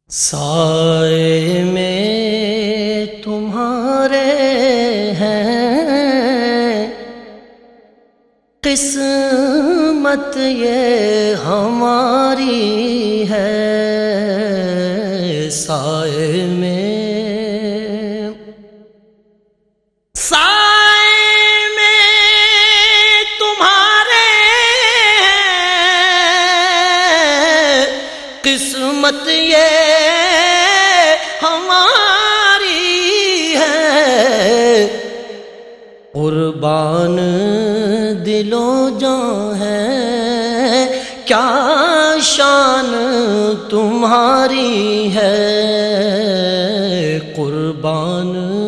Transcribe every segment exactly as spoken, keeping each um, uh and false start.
سائے میں تمہارے ہیں قسمت یہ ہماری ہے، سائے میں سائے میں تمہارے ہیں قسمت یہ ہماری ہے، قربان دل و جاں ہے، کیا شان تمہاری ہے، قربان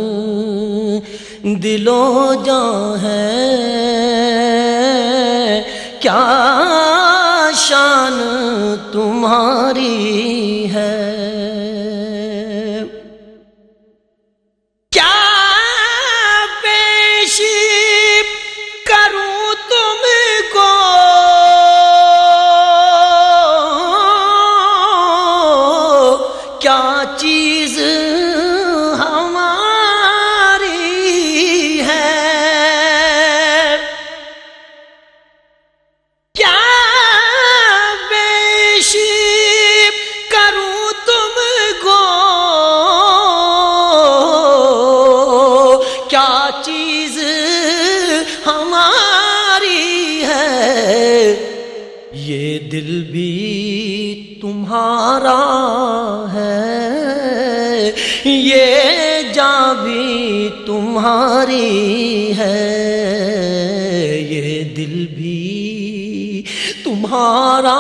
دل و جاں ہے، کیا شان تمہاری ہے۔ کیا چیز ہماری ہے، کیا پیش کروں تم کو، کیا چیز ہماری ہے، یہ دل بھی تمہارا ہے، یہ جاں بھی تمہاری ہے، یہ دل بھی تمہارا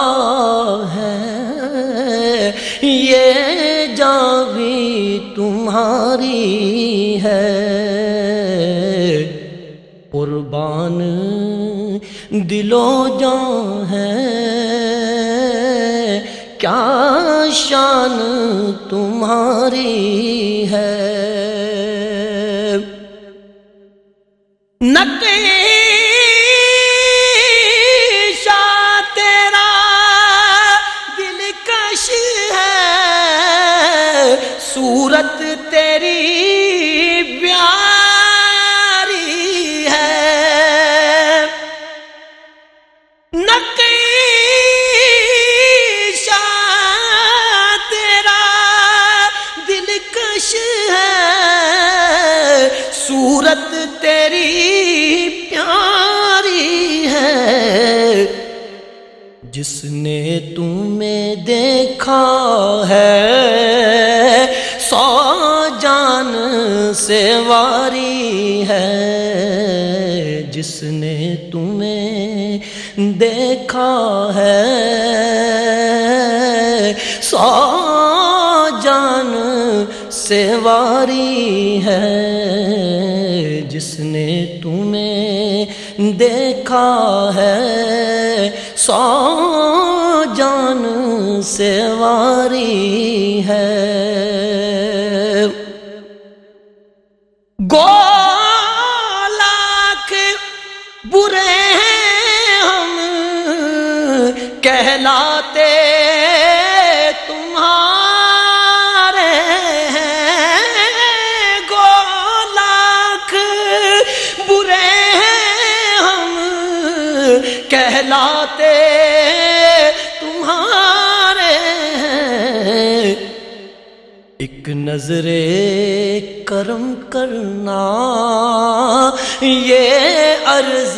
ہے، یہ جاں بھی تمہاری ہے، قربان دل و جاں ہے، کیا شان تمہاری ہے۔ نقشہ تیرا دلکش ہے، صورت تیری پیاری ہے، نقشہ ہے، صورت تیری پیاری ہے، جس نے تمہیں دیکھا ہے سو جان سے واری ہے، جس نے تمہیں دیکھا ہے سو جان سے واری ہے، جس نے تمہیں دیکھا ہے سو جان سے واری ہے، گو لاکھ برے ہیں ہم کہلاتے کہلاتے تمہارے ہیں، ایک نظر کرم کرنا یہ عرض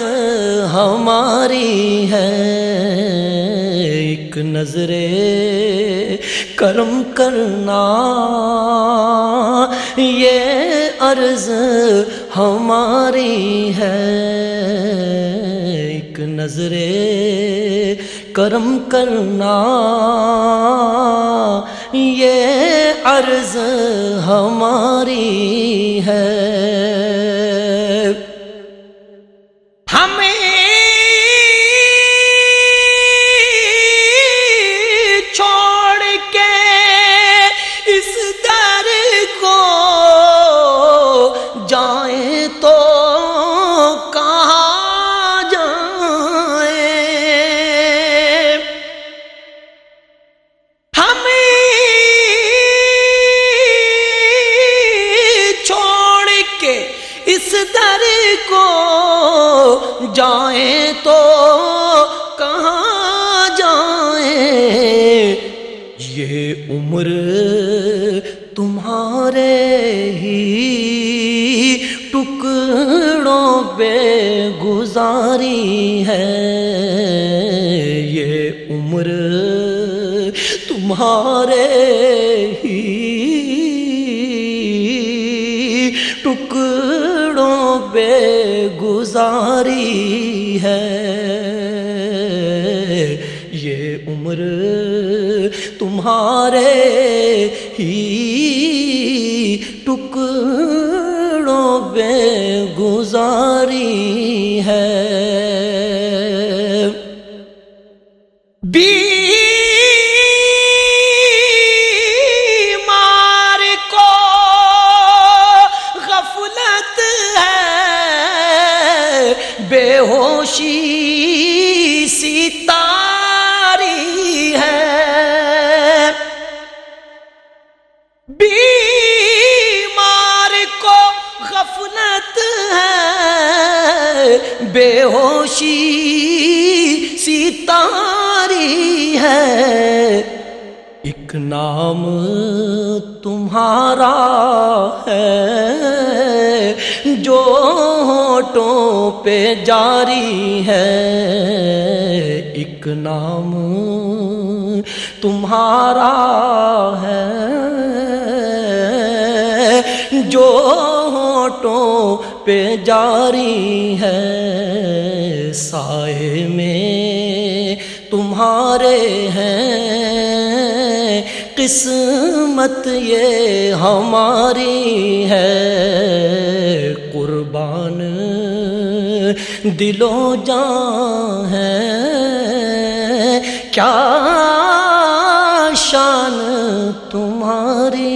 ہماری ہے، ایک نظر کرم کرنا یہ عرض ہماری ہے، ایک نظر کرم کرنا یہ عرض ہماری ہے، ہمیں چھوڑ کے اس در کو جائیں تو کہاں جائیں، ہمیں در کو جائیں تو کہاں جائیں، یہ عمر تمہارے ہی ٹکڑوں پہ گزاری ہے، یہ عمر تمہارے ہی ٹکڑوں پہ گزاری ہے، یہ عمر تمہارے ہی ٹکڑوں پہ گزاری ہے۔ بیمار کو غفلت ہے، بے ہوشی سی تاری ہے، بیمار کو غفلت ہے، بے ہوشی سی تاری ہے، ایک نام تمہارا ہے جو ہونٹوں پہ جاری ہے، ایک نام تمہارا ہے جو ہونٹوں پہ جاری ہے، سائے میں تمہارے ہیں، قسمت یہ ہماری ہے، قربان دل و جان ہے، کیا شان تمہاری